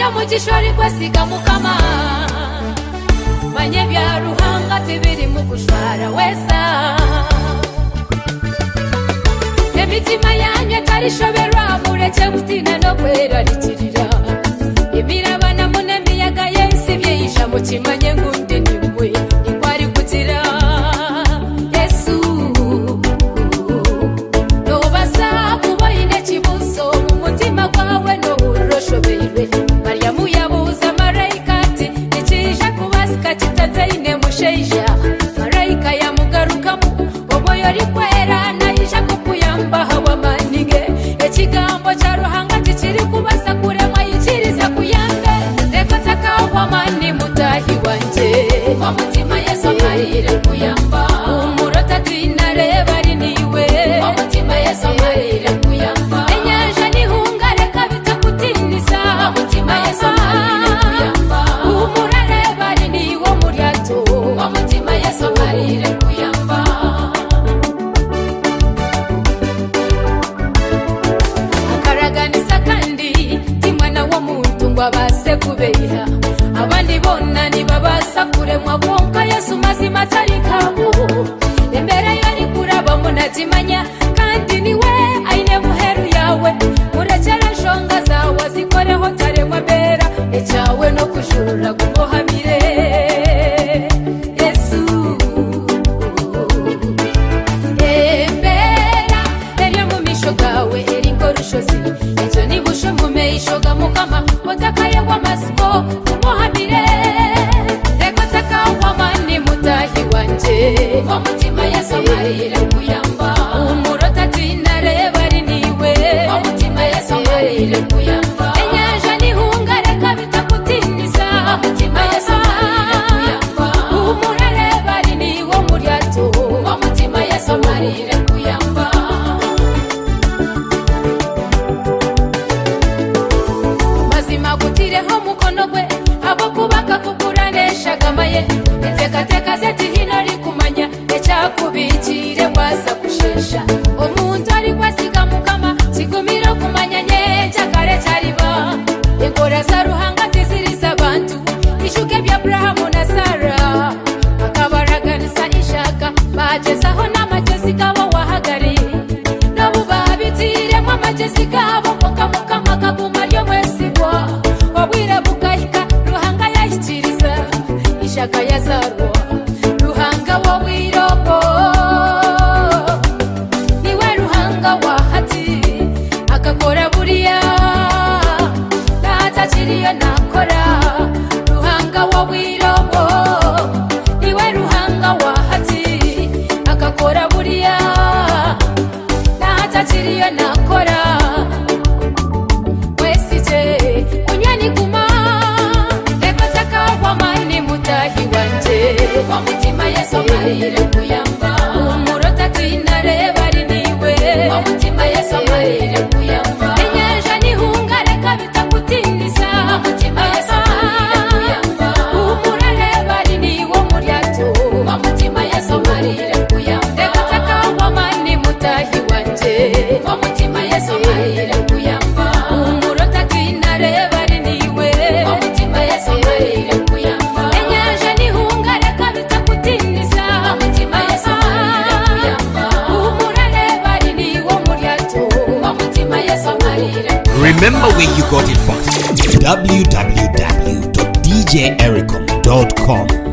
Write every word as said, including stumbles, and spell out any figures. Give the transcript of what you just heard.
Iyo mugishori kwasiga mukama manye bya ruhanga tibiri mu gushwara wesa Emitima yanyu tarishobera mureke mutina no kwera rikirira Imirabana munemiyaga yensibye ijambo kimanye ngundi nimwe ikwari kugira Yesu no basa kuboyine kibuso mu mutima kwawe no uroshobeire Mariamu yabuza maraikati ikija kubasika kitazaine musheija maraika yamugarukamu oboyo rikwera naija kukuyamba hawa manige ekigambo cha ruhanga kikiri kubasa kurema yikiriza kuyange ndekotaka hawa mani mutahi wanje wa mutima Yesu marire kuyamba umurota tinareba riniwe wa mutima Yesu marire kuyamba enyanja nihungare kabita kutinisa wa mutima Yesu marire kuyamba umurareba riniwe muryato wa mutima Yesu marire kuyamba akaraganisa kandi timwana wo muntu ngwabase kubeha abandi bonna ni babasa kuremwa bonka Yesu mazima tarikabo embere yari kuraba munatimanya kandi niwe aine muheru yawe murachara shonga zawe zikoreho taremwa bera echawe no kushurura kubohamire Yesu embera eri mu mishogawe eri ngorushozi ejo nibusho mume ishoga mukama watakaye wa masiko kumuhamire rekotaka wa mani mutahi wanje wa mutima Yesu marire kuyamba umurota tinareba riniwe wa mutima Yesu marire kuyamba enyanja nihungare kabita kutinisa wa mutima Yesu marire kuyamba umurareba riniwe muryato wa mutima Yesu marire kuyamba mazima kutireho mukono gwe abo kubaka kukuranesha gamaye eteka teka zeti hino likumanya ekyakubikire kwaza kushesha omuntu ali kwasiga mukama kigumira kumanya nyenja kale kyaliba enkora za ruhanga tiziriza abantu ishuke bya Abrahamu na Sara akabaraganisa ishaka bagezaho n'amagezi gabo wahagari nabo babitiremo amagezi gabo koka mukama kaguma ryo mwesibwa wabwira bugahika ruhanga yashyikiriza ishaka yazarwa ruhanga wo wirobo niwe ruhanga wahati akakora buriya natakiriyo nakora ruhanga wo wirobo niwe ruhanga wahati akakora buriya natakiriyo nakora wesije kunyani kuma rekotaka wa mani mutahi wanje wa mutima Yesu marire kuyamba umurota tinareba riniwe wa mutima Yesu marire kuyamba enyanja nihungare kabita kutinisa wa mutima Yesu marire kuyamba umurareba riniwe muryato wa mutima Yesu marire kuyamba rekotaka wa mani mutahi wanje wa mutima Yesu marire kuyamba umurota tinareba riniwe wa mutima Yesu marire kuyamba enyanja nihungare kabita kutinisa wa mutima Yesu marire kuyamba umurareba riniwe muryato wa mutima Yesu marire. Remember where you got it from. w w w dot d j ericom dot com